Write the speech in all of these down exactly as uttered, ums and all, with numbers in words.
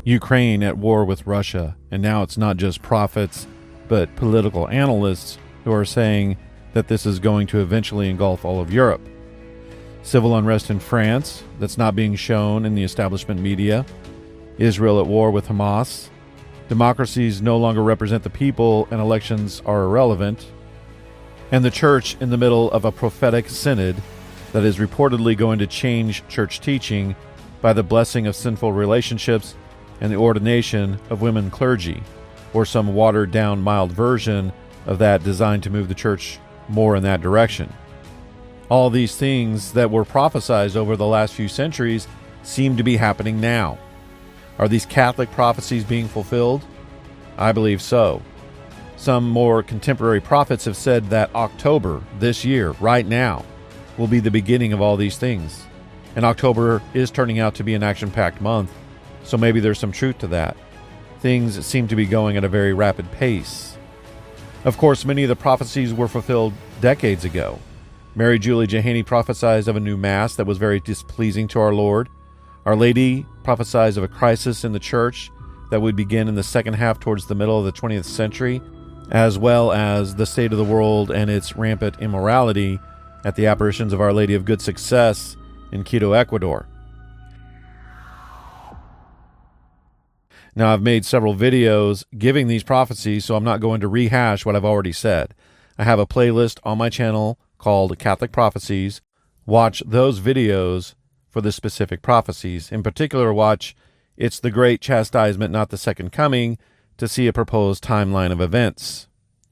Ukraine at war with Russia, and now it's not just prophets, but political analysts who are saying that this is going to eventually engulf all of Europe. Civil unrest in France that's not being shown in the establishment media. Israel at war with Hamas. Democracies no longer represent the people and elections are irrelevant. And the church in the middle of a prophetic synod that is reportedly going to change church teaching by the blessing of sinful relationships and the ordination of women clergy, or some watered-down mild version of that designed to move the church more in that direction. All these things that were prophesied over the last few centuries seem to be happening now. Are these Catholic prophecies being fulfilled? I believe so. Some more contemporary prophets have said that October, this year, right now, will be the beginning of all these things. And October is turning out to be an action-packed month, so maybe there's some truth to that. Things seem to be going at a very rapid pace. Of course, many of the prophecies were fulfilled decades ago. Mary Julie Jahaney prophesied of a new Mass that was very displeasing to our Lord. Our Lady prophesied of a crisis in the church that would begin in the second half towards the middle of the twentieth century, as well as the state of the world and its rampant immorality at the apparitions of Our Lady of Good Success in Quito, Ecuador. Now, I've made several videos giving these prophecies, so I'm not going to rehash what I've already said. I have a playlist on my channel called Catholic Prophecies. Watch those videos for the specific prophecies. In particular, watch It's the Great Chastisement, Not the Second Coming, to see a proposed timeline of events.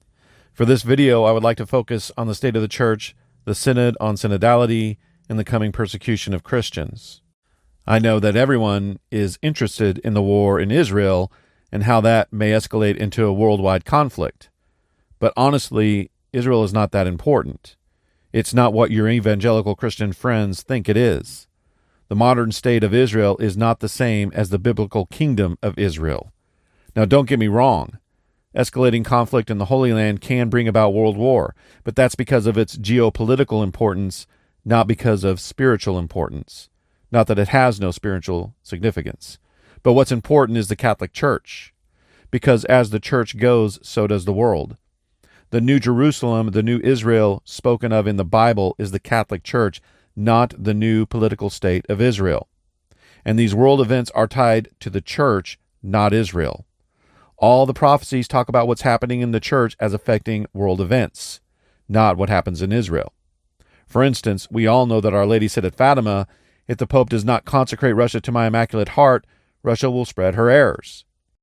For this video, I would like to focus on the state of the church, the synod on synodality, and the coming persecution of Christians. I know that everyone is interested in the war in Israel and how that may escalate into a worldwide conflict. But honestly, Israel is not that important. It's not what your evangelical Christian friends think it is. The modern state of Israel is not the same as the biblical kingdom of Israel. Now, don't get me wrong. Escalating conflict in the Holy Land can bring about world war, but that's because of its geopolitical importance, not because of spiritual importance. Not that it has no spiritual significance. But what's important is the Catholic Church, because as the church goes, so does the world. The New Jerusalem, the New Israel spoken of in the Bible is the Catholic Church, not the new political state of Israel. And these world events are tied to the church, not Israel. All the prophecies talk about what's happening in the church as affecting world events, not what happens in Israel. For instance, we all know that Our Lady said at Fatima, if the Pope does not consecrate Russia to my Immaculate Heart, Russia will spread her errors.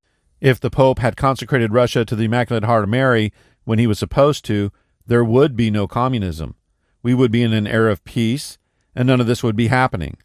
If the Pope had consecrated Russia to the Immaculate Heart of Mary when he was supposed to, there would be no communism. We would be in an era of peace, and none of this would be happening.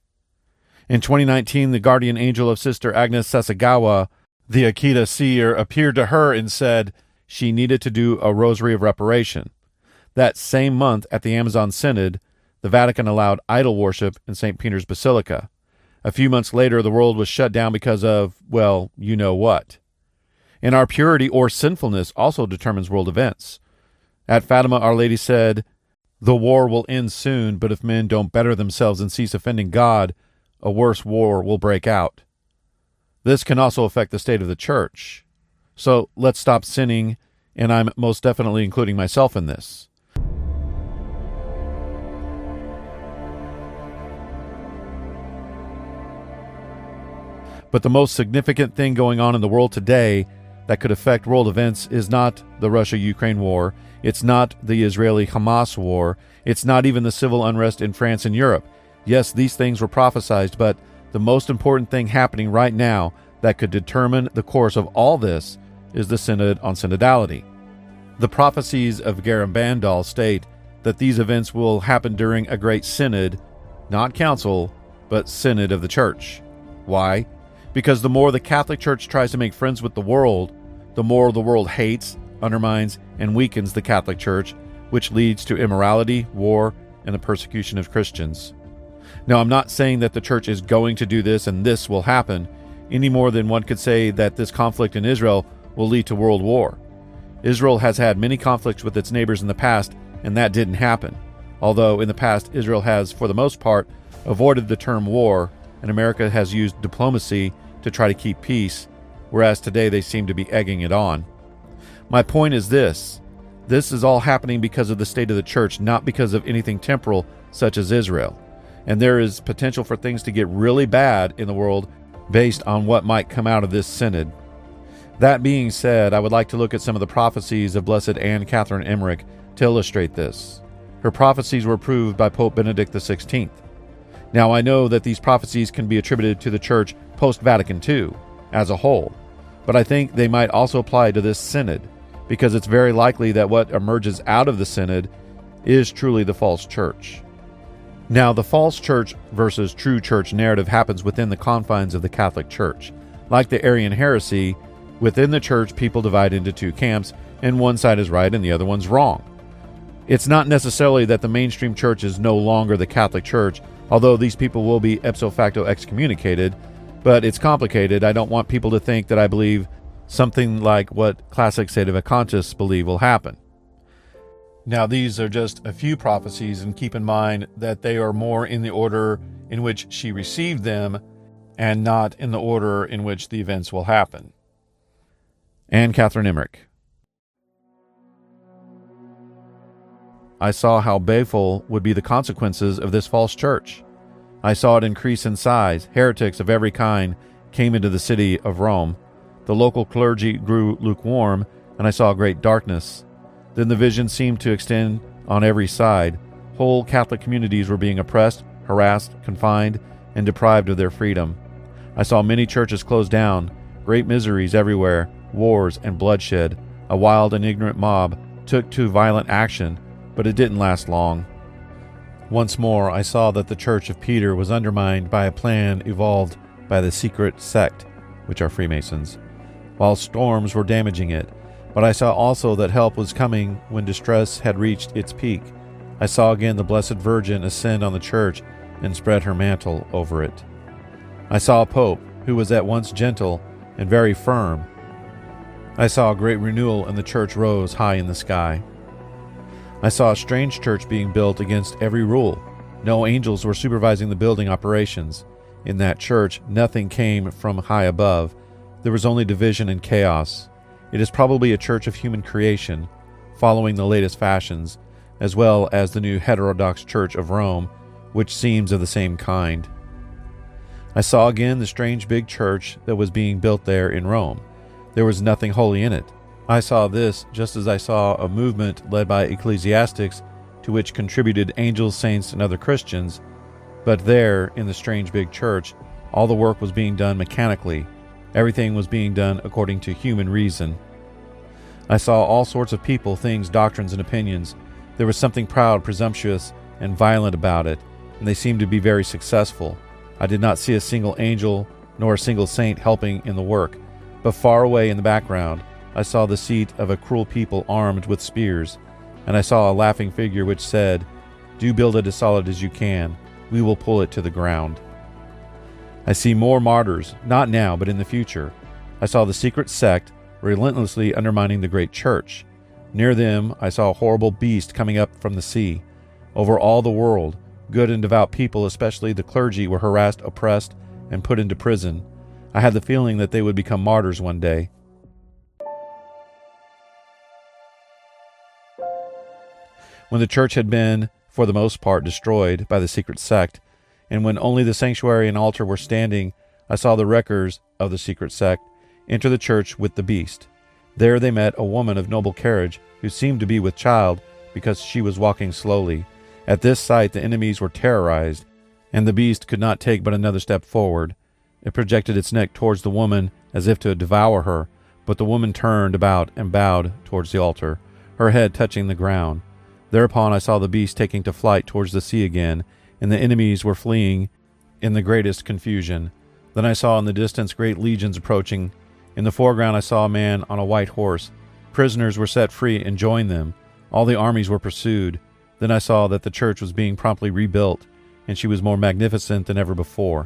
In twenty nineteen, the guardian angel of Sister Agnes Sasagawa, the Akita seer, appeared to her and said she needed to do a rosary of reparation. That same month at the Amazon Synod, the Vatican allowed idol worship in Saint Peter's Basilica. A few months later, the world was shut down because of, well, you know what. And our purity or sinfulness also determines world events. At Fatima, Our Lady said, the war will end soon, but if men don't better themselves and cease offending God, a worse war will break out. This can also affect the state of the church. So let's stop sinning, and I'm most definitely including myself in this. But the most significant thing going on in the world today that could affect world events is not the Russia-Ukraine war. It's not the Israeli-Hamas war. It's not even the civil unrest in France and Europe. Yes, these things were prophesied, but the most important thing happening right now that could determine the course of all this is the Synod on Synodality. The prophecies of Garabandal state that these events will happen during a great synod, not council, but synod of the church. Why? Because the more the Catholic Church tries to make friends with the world, the more the world hates, undermines, and weakens the Catholic Church, which leads to immorality, war, and the persecution of Christians. Now, I'm not saying that the church is going to do this and this will happen, any more than one could say that this conflict in Israel will lead to world war. Israel has had many conflicts with its neighbors in the past, and that didn't happen. Although in the past, Israel has, for the most part, avoided the term war, and America has used diplomacy to try to keep peace, whereas today they seem to be egging it on. My point is this. This is all happening because of the state of the church, not because of anything temporal such as Israel. And there is potential for things to get really bad in the world based on what might come out of this synod. That being said, I would like to look at some of the prophecies of Blessed Anne Catherine Emmerich to illustrate this. Her prophecies were approved by Pope Benedict the sixteenth. Now, I know that these prophecies can be attributed to the Church post-Vatican two as a whole, but I think they might also apply to this synod, because it's very likely that what emerges out of the synod is truly the false church. Now, the false church versus true church narrative happens within the confines of the Catholic Church. Like the Arian heresy, within the church, people divide into two camps, and one side is right and the other one's wrong. It's not necessarily that the mainstream church is no longer the Catholic Church, although these people will be ipso facto excommunicated, but it's complicated. I don't want people to think that I believe something like what classic sedevacantists believe will happen. Now, these are just a few prophecies, and keep in mind that they are more in the order in which she received them and not in the order in which the events will happen. Anne Catherine Emmerich. I saw how baleful would be the consequences of this false church. I saw it increase in size. Heretics of every kind came into the city of Rome. The local clergy grew lukewarm, and I saw great darkness. Then the vision seemed to extend on every side. Whole Catholic communities were being oppressed, harassed, confined, and deprived of their freedom. I saw many churches closed down, great miseries everywhere, wars and bloodshed. A wild and ignorant mob took to violent action, but it didn't last long. Once more, I saw that the Church of Peter was undermined by a plan evolved by the secret sect, which are Freemasons, while storms were damaging it. But I saw also that help was coming when distress had reached its peak. I saw again the Blessed Virgin ascend on the church and spread her mantle over it. I saw a pope who was at once gentle and very firm. I saw a great renewal, and the church rose high in the sky. I saw a strange church being built against every rule. No angels were supervising the building operations. In that church, nothing came from high above. There was only division and chaos. It is probably a church of human creation, following the latest fashions, as well as the new heterodox Church of Rome, which seems of the same kind. I saw again the strange big church that was being built there in Rome. There was nothing holy in it. I saw this just as I saw a movement led by ecclesiastics to which contributed angels, saints, and other Christians, but there, in the strange big church, all the work was being done mechanically. Everything was being done according to human reason. I saw all sorts of people, things, doctrines, and opinions. There was something proud, presumptuous, and violent about it, and they seemed to be very successful. I did not see a single angel nor a single saint helping in the work, but far away in the background I saw the seat of a cruel people armed with spears, and I saw a laughing figure which said, "Do build it as solid as you can. We will pull it to the ground." I see more martyrs, not now, but in the future. I saw the secret sect relentlessly undermining the great church. Near them, I saw a horrible beast coming up from the sea. Over all the world, good and devout people, especially the clergy, were harassed, oppressed, and put into prison. I had the feeling that they would become martyrs one day. When the church had been, for the most part, destroyed by the secret sect, and when only the sanctuary and altar were standing, I saw the wreckers of the secret sect enter the church with the beast. There they met a woman of noble carriage who seemed to be with child because she was walking slowly. At this sight the enemies were terrorized, and the beast could not take but another step forward. It projected its neck towards the woman as if to devour her, but the woman turned about and bowed towards the altar, her head touching the ground. Thereupon I saw the beast taking to flight towards the sea again, and the enemies were fleeing in the greatest confusion. Then I saw in the distance great legions approaching. In the foreground I saw a man on a white horse. Prisoners were set free and joined them. All the armies were pursued. Then I saw that the church was being promptly rebuilt, and she was more magnificent than ever before.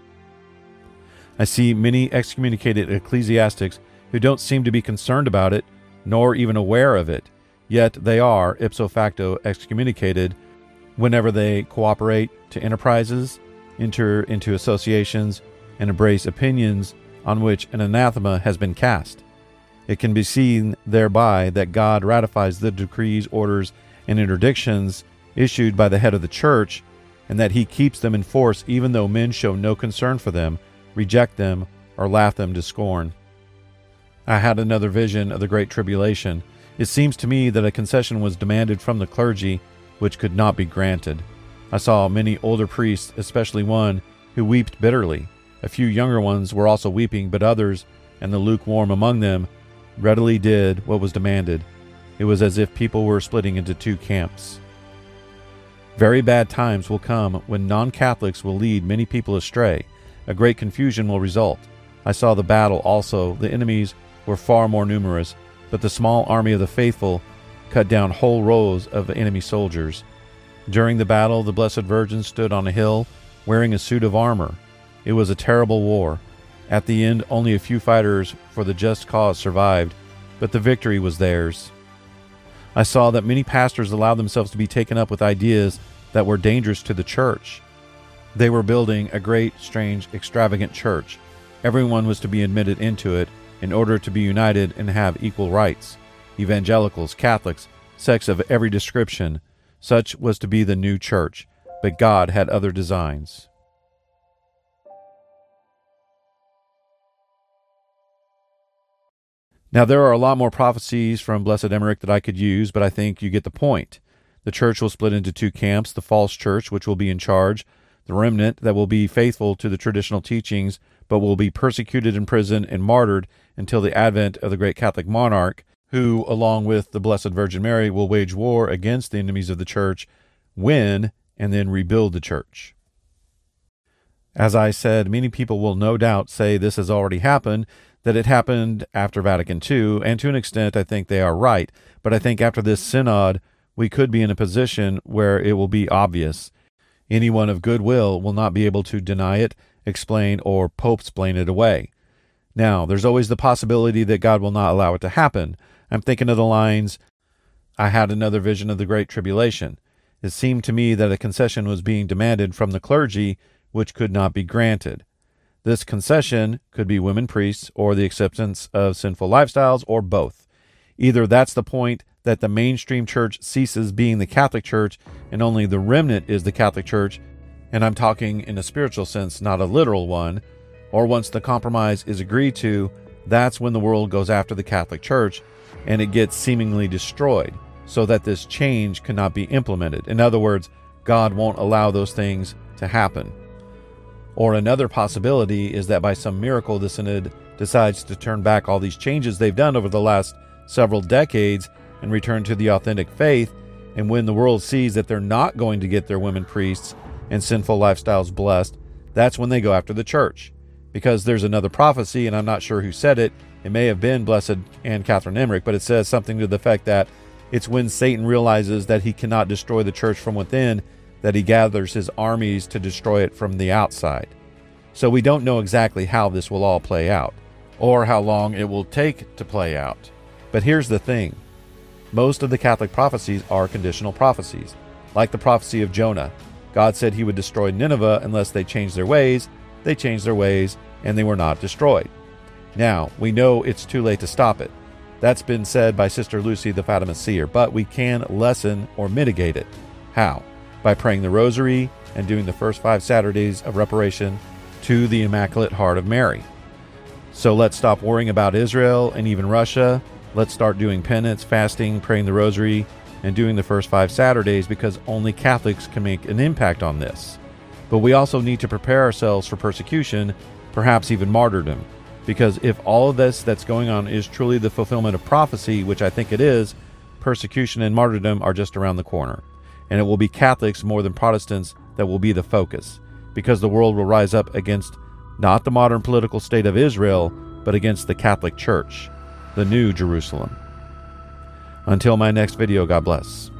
I see many excommunicated ecclesiastics who don't seem to be concerned about it, nor even aware of it, yet they are, ipso facto, excommunicated whenever they cooperate to enterprises, enter into associations, and embrace opinions on which an anathema has been cast. It can be seen thereby that God ratifies the decrees, orders, and interdictions issued by the head of the church, and that he keeps them in force even though men show no concern for them, reject them, or laugh them to scorn. I had another vision of the Great Tribulation. It seems to me that a concession was demanded from the clergy, which could not be granted. I saw many older priests, especially one, who wept bitterly. A few younger ones were also weeping, but others, and the lukewarm among them, readily did what was demanded. It was as if people were splitting into two camps. Very bad times will come when non-Catholics will lead many people astray. A great confusion will result. I saw the battle also. The enemies were far more numerous, but the small army of the faithful cut down whole rows of enemy soldiers. During the battle, the Blessed Virgin stood on a hill wearing a suit of armor. It was a terrible war. At the end, only a few fighters for the just cause survived, but the victory was theirs. I saw that many pastors allowed themselves to be taken up with ideas that were dangerous to the church. They were building a great, strange, extravagant church. Everyone was to be admitted into it in order to be united and have equal rights. Evangelicals, Catholics, sects of every description. Such was to be the new church, but God had other designs. Now, there are a lot more prophecies from Blessed Emmerich that I could use, but I think you get the point. The church will split into two camps, the false church, which will be in charge, the remnant that will be faithful to the traditional teachings, but will be persecuted, imprisoned, and martyred until the advent of the great Catholic monarch, who, along with the Blessed Virgin Mary, will wage war against the enemies of the church, win, and then rebuild the church. As I said, many people will no doubt say this has already happened, that it happened after Vatican Two, and to an extent I think they are right, but I think after this synod we could be in a position where it will be obvious. Anyone of goodwill will not be able to deny it, explain, or pope-splain it away. Now, there's always the possibility that God will not allow it to happen. I'm thinking of the lines, I had another vision of the Great Tribulation. It seemed to me that a concession was being demanded from the clergy, which could not be granted. This concession could be women priests or the acceptance of sinful lifestyles or both. Either that's the point that the mainstream church ceases being the Catholic Church and only the remnant is the Catholic Church, and I'm talking in a spiritual sense, not a literal one, or once the compromise is agreed to, that's when the world goes after the Catholic Church and it gets seemingly destroyed so that this change cannot be implemented. In other words, God won't allow those things to happen. Or another possibility is that by some miracle the synod decides to turn back all these changes they've done over the last several decades and return to the authentic faith, and when the world sees that they're not going to get their women priests and sinful lifestyles blessed, that's when they go after the church. Because there's another prophecy, and I'm not sure who said it, it may have been Blessed Anne Catherine Emmerich, but it says something to the effect that it's when Satan realizes that he cannot destroy the church from within that he gathers his armies to destroy it from the outside. So we don't know exactly how this will all play out, or how long it will take to play out. But here's the thing. Most of the Catholic prophecies are conditional prophecies. Like the prophecy of Jonah. God said he would destroy Nineveh unless they changed their ways. They changed their ways, and they were not destroyed. Now, we know it's too late to stop it. That's been said by Sister Lucy the Fatima Seer, but we can lessen or mitigate it. How? By praying the Rosary and doing the first five Saturdays of reparation to the Immaculate Heart of Mary. So let's stop worrying about Israel and even Russia. Let's start doing penance, fasting, praying the Rosary, and doing the first five Saturdays, because only Catholics can make an impact on this. But we also need to prepare ourselves for persecution, perhaps even martyrdom. Because if all of this that's going on is truly the fulfillment of prophecy, which I think it is, persecution and martyrdom are just around the corner. And it will be Catholics more than Protestants that will be the focus. Because the world will rise up against not the modern political state of Israel, but against the Catholic Church, the New Jerusalem. Until my next video, God bless.